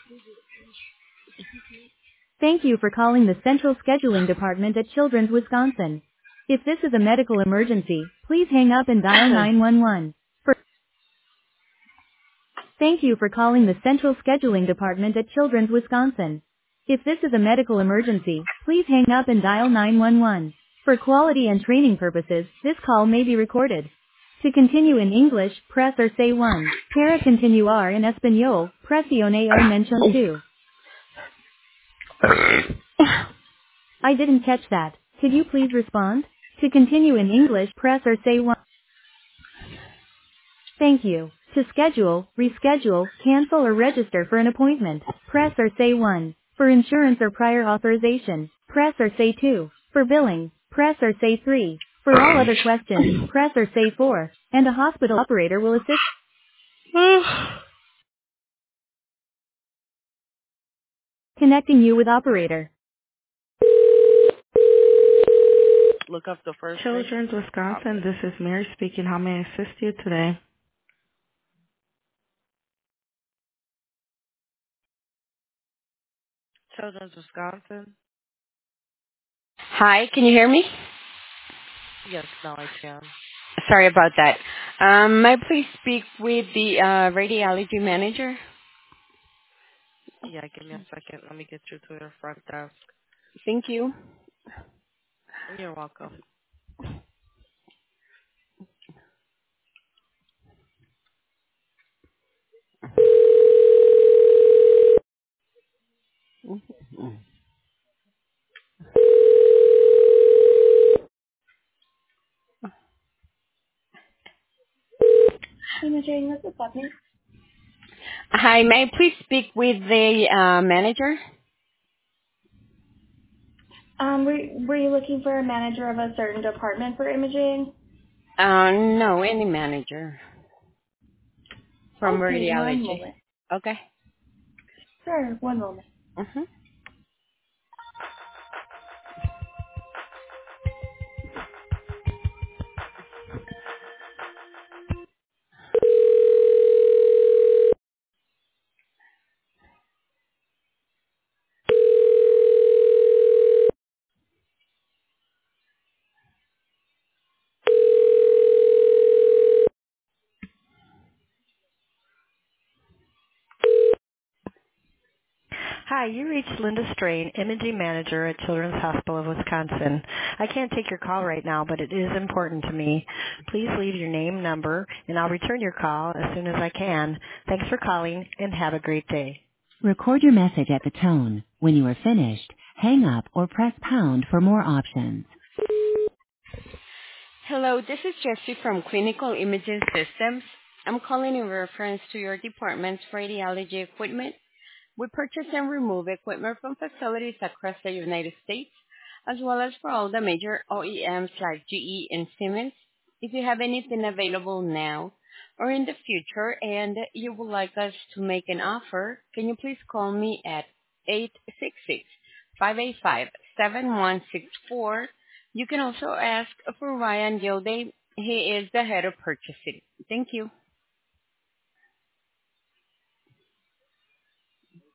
Thank you for calling the Central Scheduling Department at Children's Wisconsin. If this is a medical emergency, please hang up and dial 911. For Thank you for calling the Central Scheduling Department at Children's Wisconsin. If this is a medical emergency, please hang up and dial 911. For quality and training purposes, this call may be recorded. To continue in English, press or say 1. Para continuar en español, presione o mention 2. I didn't catch that. Could you please respond? To continue in English, press or say 1. Thank you. To schedule, reschedule, cancel or register for an appointment, press or say 1. For insurance or prior authorization, press or say 2. For billing, press or say 3. For all other questions, press or say 4. And a hospital operator will assist. Connecting you with operator. Look up the first name. Children's Wisconsin, this is Mary speaking. How may I assist you today? Children's Wisconsin. Hi, can you hear me? Yes, now I can. Sorry about that. May I please speak with the radiology manager? Yeah, give me a second. Let me get you to your front desk. Thank you. You're welcome. Imaging, this is Stephanie. Hi, may I please speak with the manager? Were you looking for a manager of a certain department for imaging? No, any manager from Okay, one radiology. moment. Okay. Sure, one moment. Mm-hmm. Hi, you reached Linda Strain, Imaging Manager at Children's Hospital of Wisconsin. I can't take your call right now, but it is important to me. Please leave your name, number, and I'll return your call as soon as I can. Thanks for calling, and have a great day. Record your message at the tone. When you are finished, hang up or press pound for more options. Hello, this is Jessie from Clinical Imaging Systems. I'm calling in reference to your department's radiology equipment. We purchase and remove equipment from facilities across the United States, as well as for all the major OEMs like GE and Siemens. If you have anything available now or in the future and you would like us to make an offer, can you please call me at 866-585-7164. You can also ask for Ryan Gilday. He is the head of purchasing. Thank you.